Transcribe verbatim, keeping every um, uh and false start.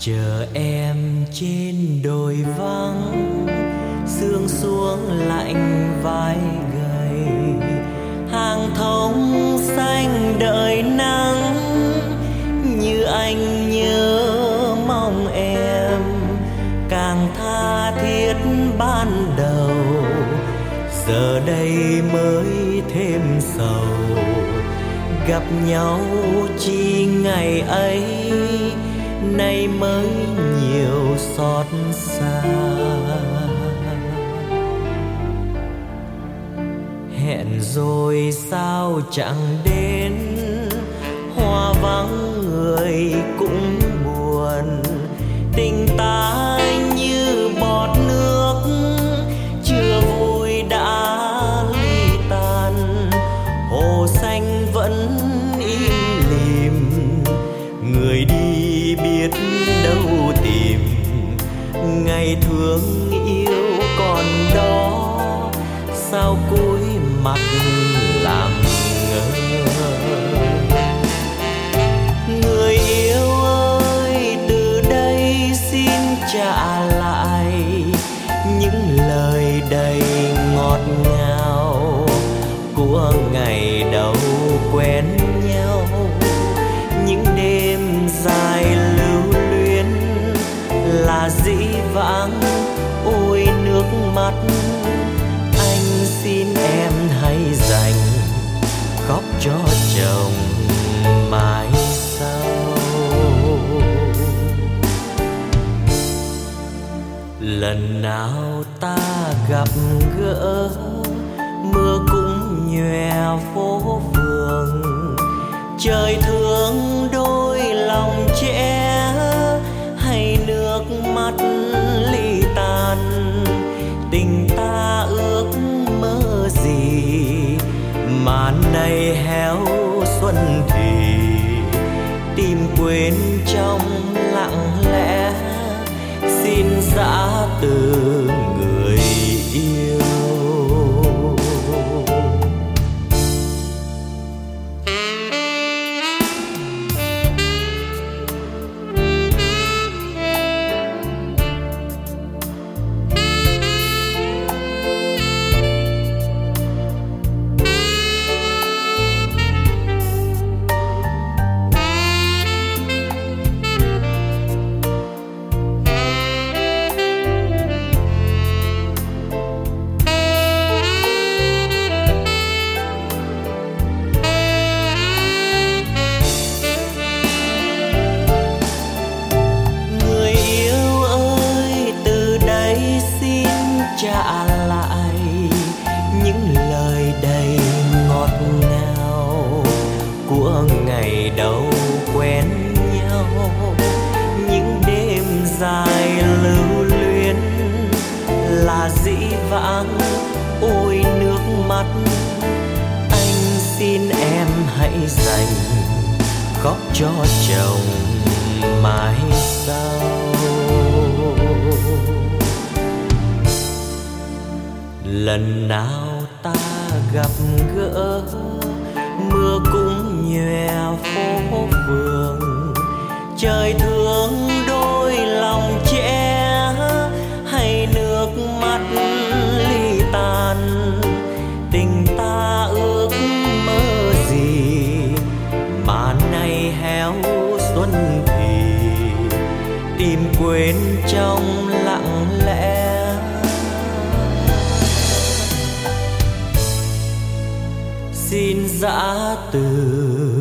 chờ em trên đồi vắng, sương xuống lạnh vai gầy, hàng thông xanh đợi nắng. Như anh nhớ mong em càng tha thiết ban đầu, giờ đây mới thêm sầu. Gặp nhau chi ngày ấy, nay mới nhiều xót xa. Hẹn rồi sao chẳng đến, hoa vắng người cũng buồn. Tình ta như bọt nước, chưa vui đã ly tan. Hồ xanh vẫn im lìm, người đi biết đâu tìm. Ngày thương yêu còn đó, sao cúi mặt làm ngơ. Người yêu ơi, từ đây xin trả lại những lời đầy ngọt ngào của ngày đầu quen nhau. Những đêm dài lưu luyến là dĩ vãng, ôi nước mắt. Anh xin em hãy dành khóc cho chồng mai sau. Lần nào ta gặp gỡ, mưa cũng nhòe phố phường. Trời thương đôi lòng trẻ, hay nước mắt ly tàn. Tình ta ước mơ gì mà nay héo xuân thì. Tìm quên trong lặng lẽ, xin giã từ người yêu. Trả lại những lời đầy ngọt ngào của ngày đầu quen nhau. Những đêm dài lưu luyến là dĩ vãng, ôi nước mắt. Anh xin em hãy dành khóc cho chồng mai sau. Lần nào ta gặp gỡ, mưa cũng nhòe phố phường. Trời thương đôi lòng trẻ, hay nước mắt ly tàn. Tình ta ước mơ gì mà nay héo xuân thì. Tìm quên trong lặng lẽ, xin giã từ